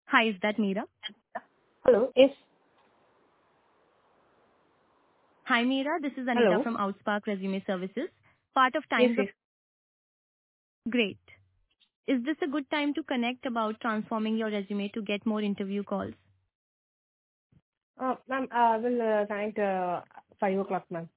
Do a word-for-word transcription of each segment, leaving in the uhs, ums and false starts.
Hi, is that Meera? Hello. Yes. Hi, Meera. This is Anita Hello. from Outspark Resume Services, part of Yes, Times of yes. Great. Is this a good time to connect about transforming your resume to get more interview calls? Uh, ma'am, I will uh, connect uh, five o'clock, ma'am.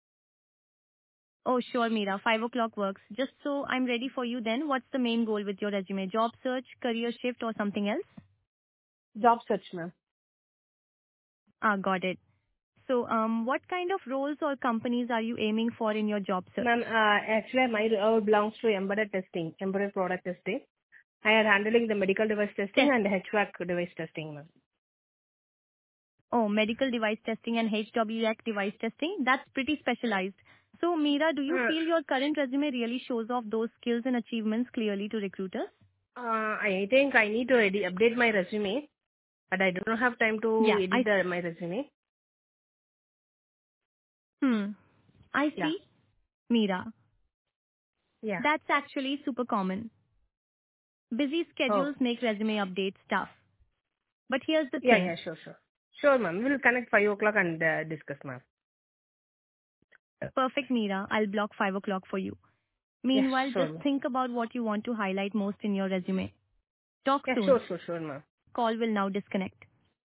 Oh, sure, Meera. Five o'clock works. Just so I'm ready for you then, what's the main goal with your resume? Job search, career shift, or something else? Job search, ma'am. Ah, got it. So, um, what kind of roles or companies are you aiming for in your job search? Ma'am, uh, actually, my role belongs to embedded testing, embedded product testing. I am handling the medical device testing Test. and H V A C device testing, ma'am. Oh, medical device testing and H W A C device testing. That's pretty specialized. So, Meera, do you Uh, feel your current resume really shows off those skills and achievements clearly to recruiters? uh, I think I need to edi- update my resume, but I do not have time to Yeah, edit I the, my resume. hmm. I Yeah, see. Meera, yeah. that's actually super common. Busy Oh, schedules make resume updates tough. But here's the yeah, thing. yeah, sure, sure. Sure, ma'am. We'll connect five o'clock and uh, discuss, ma'am. Perfect, Meera. I'll block five o'clock for you. Yeah, Meanwhile, sure, just ma'am. think about what you want to highlight most in your resume. Talk Yeah, soon. sure, sure, sure, ma'am. Call will now disconnect.